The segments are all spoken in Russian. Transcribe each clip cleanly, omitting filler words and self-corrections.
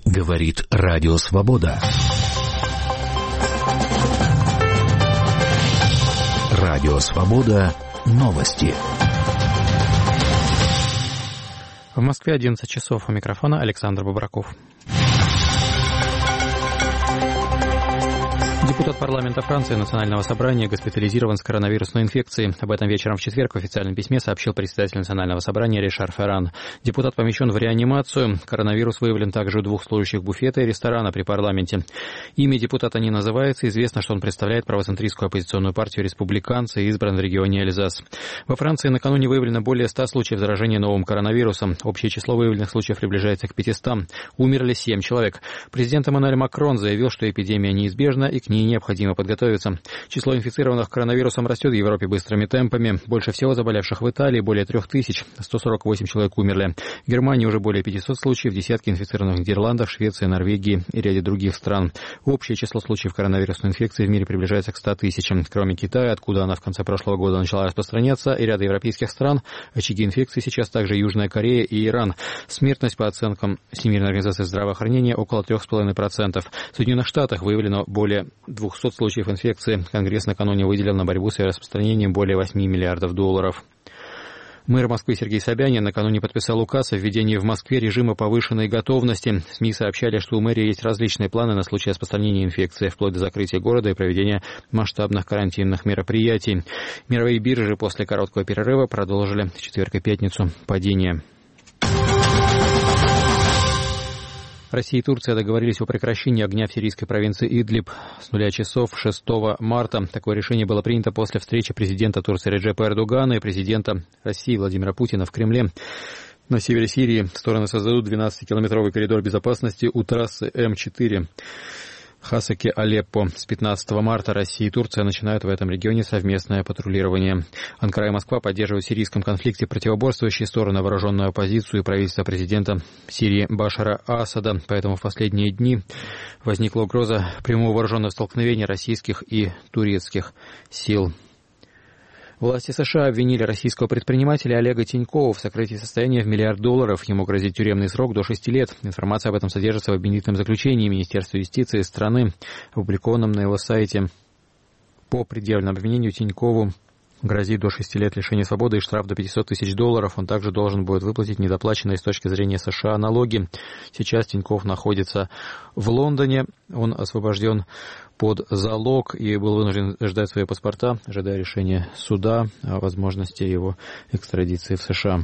Говорит Радио Свобода. Радио Свобода. Новости. В Москве 11 часов. У микрофона Александр Бобраков. Депутат парламента Франции Национального собрания госпитализирован с коронавирусной инфекцией. Об этом вечером в четверг в официальном письме сообщил председатель Национального собрания Ришар Ферран. Депутат помещен в реанимацию. Коронавирус выявлен также у 2 служащих буфета и ресторана при парламенте. Имя депутата не называется. Известно, что он представляет правоцентристскую оппозиционную партию «Республиканцы» и избран в регионе Эльзас. Во Франции накануне выявлено более 100 случаев заражения новым коронавирусом. Общее число выявленных случаев приближается к 500. Умерли 7 человек. Президент Эммануэль Макрон заявил, что эпидемия неизбежна и к ней необходимо подготовиться. Число инфицированных коронавирусом растет в Европе быстрыми темпами. Больше всего заболевших в Италии, более 3000. 148 человек умерли. В Германии уже более 500 случаев, десятки инфицированных в Нидерландах, Швеции, Норвегии и ряде других стран. Общее число случаев коронавирусной инфекции в мире приближается к 100 тысячам. Кроме Китая, откуда она в конце прошлого года начала распространяться, и ряда европейских стран, очаги инфекции сейчас также Южная Корея и Иран. Смертность, по оценкам Всемирной организации здравоохранения, около 3,5%. В Соединенных Штатах выявлено более 200 случаев инфекции. Конгресс накануне выделил на борьбу с ее распространением более $8 миллиардов. Мэр Москвы Сергей Собянин накануне подписал указ о введении в Москве режима повышенной готовности. СМИ сообщали, что у мэрии есть различные планы на случай распространения инфекции, вплоть до закрытия города и проведения масштабных карантинных мероприятий. Мировые биржи после короткого перерыва продолжили в четверг и пятницу падение. Россия и Турция договорились о прекращении огня в сирийской провинции Идлиб с 0 часов 6 марта. Такое решение было принято после встречи президента Турции Реджепа Эрдогана и президента России Владимира Путина в Кремле. На севере Сирии стороны создадут 12-километровый коридор безопасности у трассы М4. Хасаке-Алеппо. С 15 марта Россия и Турция начинают в этом регионе совместное патрулирование. Анкара и Москва поддерживают в сирийском конфликте противоборствующие стороны, вооруженную оппозицию и правительство президента Сирии Башара Асада. Поэтому в последние дни возникла угроза прямого вооруженного столкновения российских и турецких сил. Власти США обвинили российского предпринимателя Олега Тинькова в сокрытии состояния в $1 миллиард. Ему грозит тюремный срок до 6 лет. Информация об этом содержится в обвинительном заключении Министерства юстиции страны, опубликованном на его сайте. По предъявленному обвинению Тинькову грозит до 6 лет лишения свободы и штраф до $500 тысяч. Он также должен будет выплатить недоплаченные с точки зрения США налоги. Сейчас Тиньков находится в Лондоне. Он освобожден под залог и был вынужден ждать свои паспорта, ожидая решения суда о возможности его экстрадиции в США.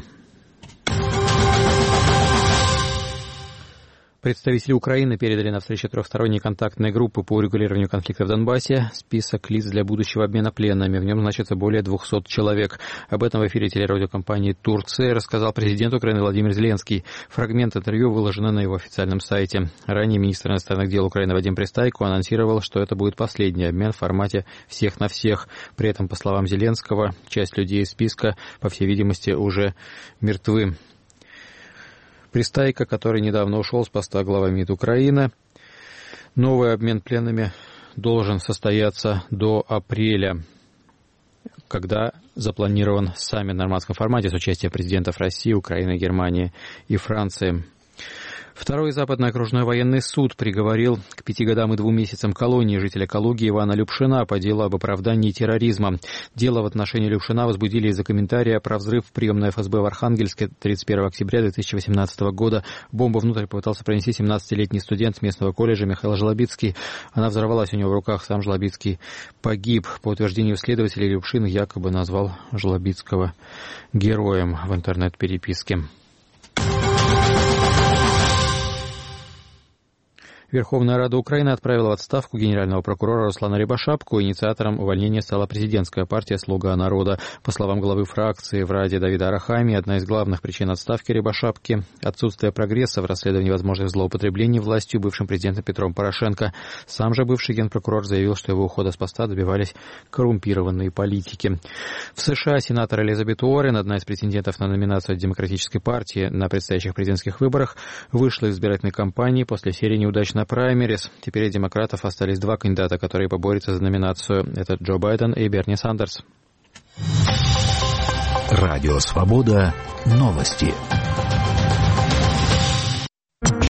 Представители Украины передали на встрече трехсторонней контактной группы по урегулированию конфликта в Донбассе список лиц для будущего обмена пленными. В нем значится более 200 человек. Об этом в эфире телерадиокомпании «Турция» рассказал президент Украины Владимир Зеленский. Фрагмент интервью выложен на его официальном сайте. Ранее министр иностранных дел Украины Вадим Пристайко анонсировал, что это будет последний обмен в формате «всех на всех». При этом, по словам Зеленского, часть людей из списка, по всей видимости, уже мертвы. Пристайко, который недавно ушел с поста главы МИД Украины. Новый обмен пленными должен состояться до апреля, когда запланирован саммит в нормандском формате с участием президентов России, Украины, Германии и Франции. Второй Западный окружной военный суд приговорил к 5 годам и 2 месяцам колонии жителя Калуги Ивана Любшина по делу об оправдании терроризма. Дело в отношении Любшина возбудили из-за комментария про взрыв в приемной ФСБ в Архангельске 31 октября 2018 года. Бомбу внутрь попытался пронести 17-летний студент местного колледжа Михаил Жлобицкий. Она взорвалась у него в руках, сам Жлобицкий погиб. По утверждению следователей, Любшин якобы назвал Жлобицкого героем в интернет-переписке. Верховная Рада Украины отправила в отставку генерального прокурора Руслана Рябошапку. Инициатором увольнения стала президентская партия «Слуга народа». По словам главы фракции в Раде Давида Арахамии, одна из главных причин отставки Рябошапки – отсутствие прогресса в расследовании возможных злоупотреблений властью бывшим президентом Петром Порошенко. Сам же бывший генпрокурор заявил, что его ухода с поста добивались коррумпированные политики. В США сенатор Элизабет Уоррен, одна из претендентов на номинацию от Демократической партии на предстоящих президентских выборах, вышла из избирательной кампании после серии неудач на праймерис. Теперь у демократов остались 2 кандидата, которые поборются за номинацию. Это Джо Байден и Берни Сандерс. Радио Свобода. Новости.